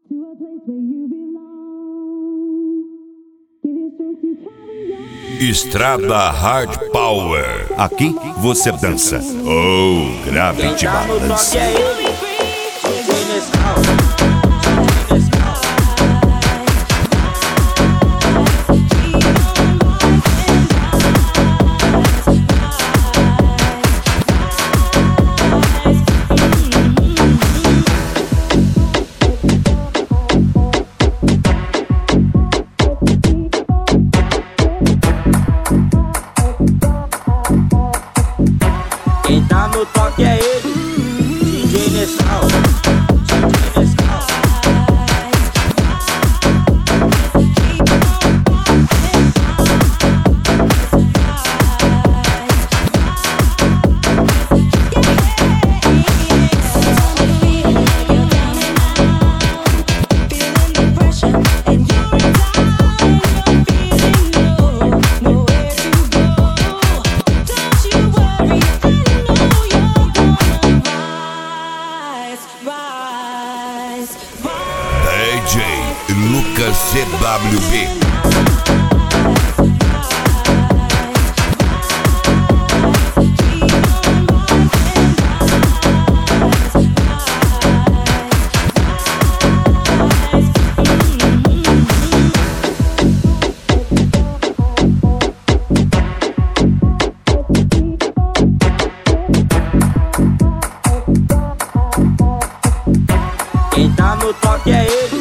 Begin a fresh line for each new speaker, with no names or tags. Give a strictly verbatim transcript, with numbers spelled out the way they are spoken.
Estrada Hard Power. Aqui você dança. Oh, Gravity Balance.
Quem tá no toque é ele, D J Nescau, D J Nescau.
D J Lucas C W B.
Quem tá no toque é ele.